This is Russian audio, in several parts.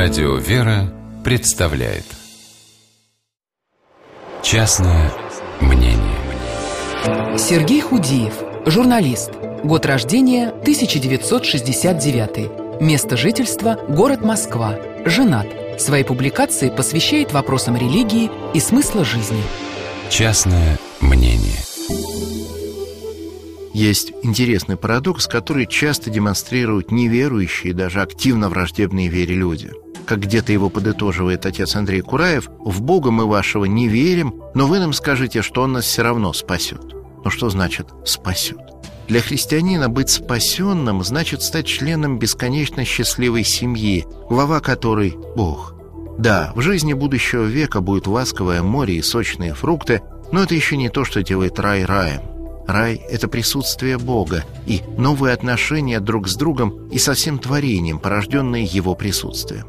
Радио «Вера» представляет «Частное мнение». Сергей Худиев, журналист. Год рождения 1969. Место жительства – город Москва. Женат. Свои публикации посвящает вопросам религии и смысла жизни. «Частное мнение». Есть интересный парадокс, который часто демонстрируют неверующие, даже активно враждебные вере люди. Как где-то его подытоживает отец Андрей Кураев: «В Бога мы вашего не верим, но вы нам скажите, что Он нас все равно спасет». Но что значит «спасет»? Для христианина быть спасенным значит стать членом бесконечно счастливой семьи, глава которой – Бог. Да, в жизни будущего века будет ласковое море и сочные фрукты, но это еще не то, что делает рай раем. Рай – это присутствие Бога и новые отношения друг с другом и со всем творением, порожденные Его присутствием.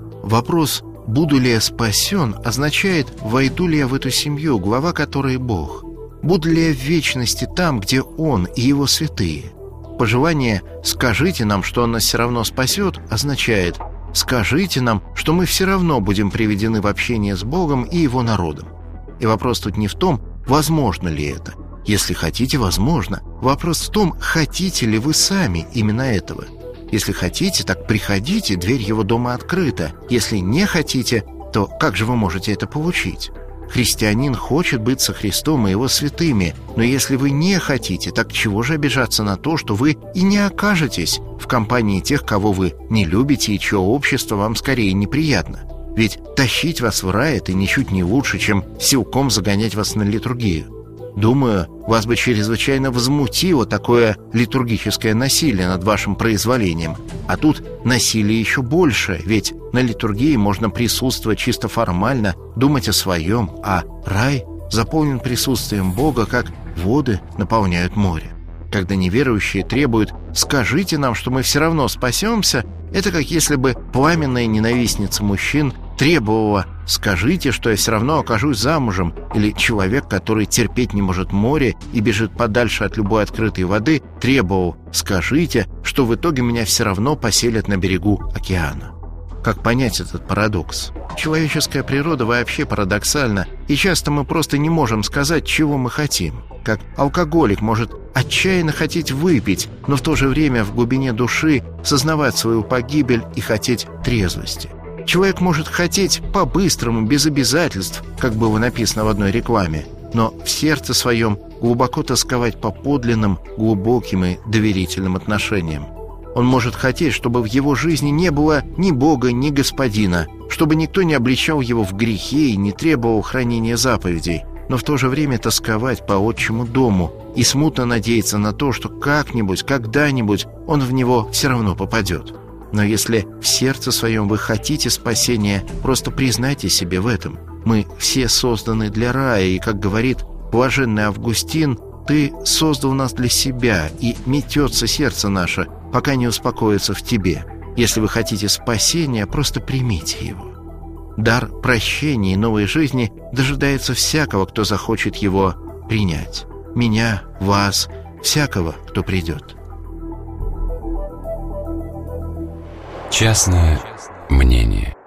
Вопрос «буду ли я спасен» означает «войду ли я в эту семью, глава которой Бог». Буду ли я в вечности там, где Он и Его святые? Пожелание «скажите нам, что Он нас все равно спасет» означает «скажите нам, что мы все равно будем приведены в общение с Богом и Его народом». И вопрос тут не в том, возможно ли это. Если хотите, возможно. Вопрос в том, хотите ли вы сами именно этого. Если хотите, так приходите, дверь Его дома открыта. Если не хотите, то как же вы можете это получить? Христианин хочет быть со Христом и Его святыми, но если вы не хотите, так чего же обижаться на то, что вы и не окажетесь в компании тех, кого вы не любите и чье общество вам скорее неприятно? Ведь тащить вас в рай – это ничуть не лучше, чем силком загонять вас на литургию. Думаю, вас бы чрезвычайно возмутило такое литургическое насилие над вашим произволением. А тут насилие еще больше, ведь на литургии можно присутствовать чисто формально, думать о своем, а рай заполнен присутствием Бога, как воды наполняют море. Когда неверующие требуют «скажите нам, что мы все равно спасемся», это как если бы пламенная ненавистница мужчин требовала «скажите, что я все равно окажусь замужем», или человек, который терпеть не может море и бежит подальше от любой открытой воды, требовал «скажите, что в итоге меня все равно поселят на берегу океана». Как понять этот парадокс? Человеческая природа вообще парадоксальна, и часто мы просто не можем сказать, чего мы хотим. Как алкоголик может отчаянно хотеть выпить, но в то же время в глубине души сознавать свою погибель и хотеть трезвости. Человек может хотеть по-быстрому, без обязательств, как было написано в одной рекламе, но в сердце своем глубоко тосковать по подлинным, глубоким и доверительным отношениям. Он может хотеть, чтобы в его жизни не было ни Бога, ни Господина, чтобы никто не обличал его в грехе и не требовал хранения заповедей, но в то же время тосковать по отчему дому и смутно надеяться на то, что как-нибудь, когда-нибудь он в него все равно попадет. Но если в сердце своем вы хотите спасения, просто признайте себе в этом. Мы все созданы для рая, и, как говорит блаженный Августин, «Ты создал нас для себя, и метется сердце наше, пока не успокоится в тебе. Если вы хотите спасения, просто примите его». Дар прощения и новой жизни дожидается всякого, кто захочет его принять. Меня, вас, всякого, кто придет. Частное мнение.